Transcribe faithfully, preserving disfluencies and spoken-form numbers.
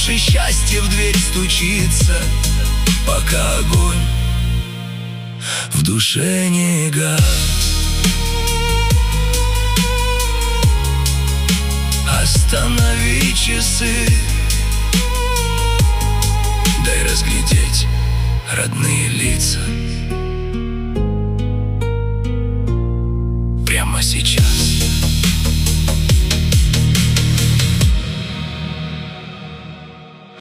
наше счастье в дверь стучится, пока огонь в душе не гас. Останови часы, дай разглядеть